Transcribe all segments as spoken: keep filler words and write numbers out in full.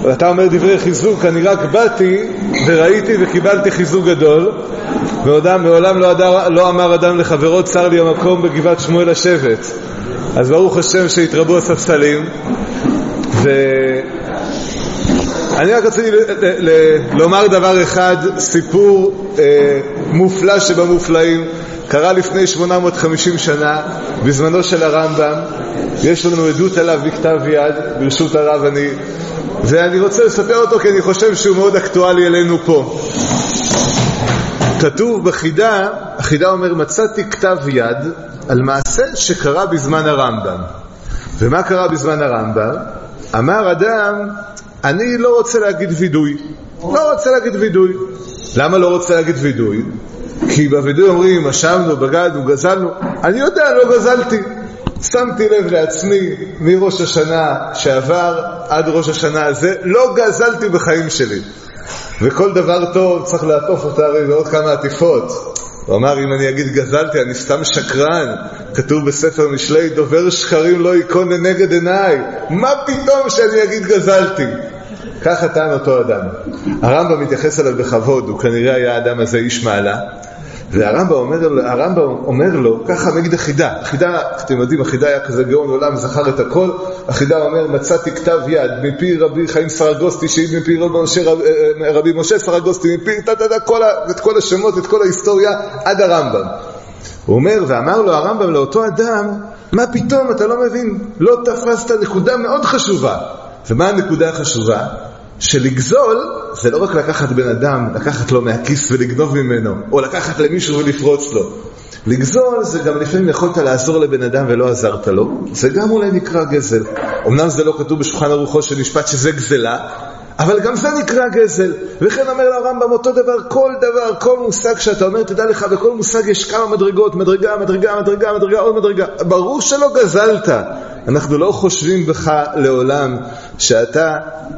אתה אומר דברי חיזוק, אני רק באתי וראיתי וקיבלתי חיזוק גדול, מעולם, מעולם לא, אדר, לא אמר אדם לחברו צר לי המקום בגבעת שמואל השבט. אז ברוך השם שהתרבו הספסלים. ואני רק רציתי ל- ל- ל- לומר דבר אחד, סיפור אה, מופלא שבמופלאים, קרה לפני שמונה מאות וחמישים שנה בזמנו של הרמב"ם. יש לנו עדות עליו בכתב יד, ברשות הרב, אני ואני רוצה לספר אותו כי אני חושב שהוא מאוד אקטואלי אלינו פה. כתוב בחידה, החידה אומר, מצאתי כתב יד על מעשה שקרה בזמן הרמב"ם. ומה קרה בזמן הרמב"ם? אמר אדם, אני לא רוצה להגיד וידוי. לא רוצה להגיד וידוי. למה לא רוצה להגיד וידוי? כי בוידוי אומרים, אשמנו, בגדנו, גזלנו. אני יודע, לא גזלתי. שמתי לב לעצמי מראש השנה שעבר עד ראש השנה הזה, לא גזלתי בחיים שלי. וכל דבר טוב צריך לעטוף אותה הרי בעוד כמה עטיפות. הוא אמר, אם אני אגיד גזלתי, אני סתם שקרן. כתוב בספר משלי, דובר שקרים לא יקון לנגד עיניי. מה פתאום שאני אגיד גזלתי? ככה טען אותו אדם. הרמב"ם מתייחס אליו בכבוד, הוא כנראה היה האדם הזה איש מעלה. והרמב"ם אומר, הרמב"ם אומר לו, ככה מגיד החידה. החידה, אתם יודעים, החידה היה כזה גאון עולם, זכר את הכל. החידה אומר, מצאתי כתב יד מפי רבי חיים סרגוסטי, שהעיד מפי רבי משה, רבי משה סרגוסטי, מפי תתתת כל, את כל השמות, את כל ההיסטוריה, עד הרמב"ם. הוא אומר, ואמר לו הרמב"ם לאותו אדם, מה פתאום, אתה לא מבין, לא תפסת נקודה מאוד חשובה. ומה הנקודה החשובה? שלגזול זה לא רק לקחת בן אדם, לקחת לו מהכיס ולגנוב ממנו, או לקחת למישהו ולפרוץ לו. לגזול זה גם לפעמים יכולת לעזור לבן אדם ולא עזרת לו, זה גם אולי נקרא גזל. אמנם זה לא כתוב בשולחן ערוכו של משפט שזה גזלה, אבל גם זה נקרא גזל. וכן אומר לרמב"ם אותו דבר, כל דבר, כל מושג שאתה אומר, תדע לך, בכל מושג יש כמה מדרגות, מדרגה, מדרגה, מדרגה, מדרגה, עוד מדרגה. ברור שלא גזלת. אנחנו לא חושבים בך לעולם שאתה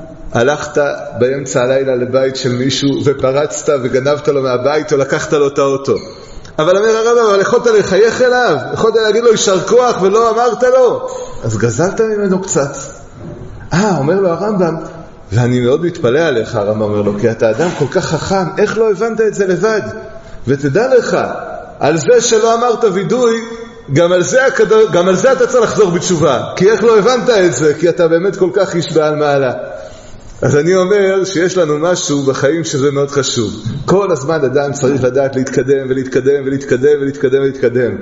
הלכת באמצע הלילה לבית של מישהו ופרצת וגנבת לו מהבית או לקחת לו את האוטו. אבל אומר הרמב"ם, אבל יכולת לחייך אליו, יכולת להגיד לו יישר כוח ולא אמרת לו, אז גזלת ממנו קצת. אה, אומר לו הרמב"ם, ואני מאוד מתפלא עליך, הרמב"ם אומר לו, כי אתה אדם כל כך חכם, איך לא הבנת את זה לבד? ותדע לך, על זה שלא אמרת וידוי, גם על זה, גם על זה אתה צריך לחזור בתשובה, כי איך לא הבנת את זה? כי אתה באמת כל כך איש בעל מעלה. אז אני אומר שיש לנו משהו בחיים שזה מאוד חשוב. כל הזמן אדם צריך לדעת להתקדם ולהתקדם ולהתקדם ולהתקדם ולהתקדם.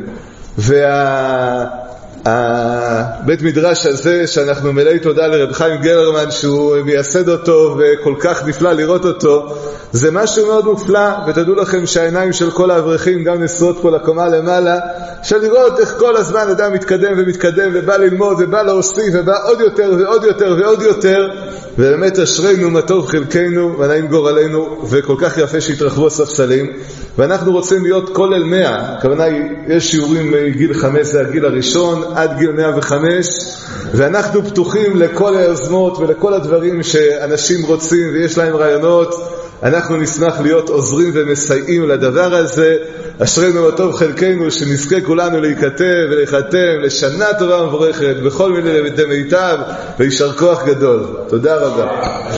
והבית מדרש הזה שאנחנו מלאי תודה לרב חיים גלרמן שהוא מייסד אותו וכל כך נפלא לראות אותו, זה משהו מאוד מופלא. ותדעו לכם שהעיניים של כל האברכים גם נשואות פה לקומה למעלה, של לראות איך כל הזמן אדם מתקדם ומתקדם ובא ללמוד ובא להוסיף ובא עוד יותר ועוד יותר ועוד יותר. ובאמת אשרינו מה טוב חלקנו ונעים גורלנו, וכל כך יפה שהתרחבו הספסלים. ואנחנו רוצים להיות כל אל מאה, הכוונה היא, יש שיעורים מגיל חמש, זה הגיל הראשון, עד גיל מאה וחמש, ואנחנו פתוחים לכל היוזמות ולכל הדברים שאנשים רוצים ויש להם רעיונות. אנחנו נשמח להיות עוזרים ומסייעים לדבר הזה. אשרינו מה טוב חלקנו, שנזכה כולנו להיכתב ולהיחתם לשנה טובה ומבורכת בכל מיני דמיטב, וישר כוח גדול. תודה רבה.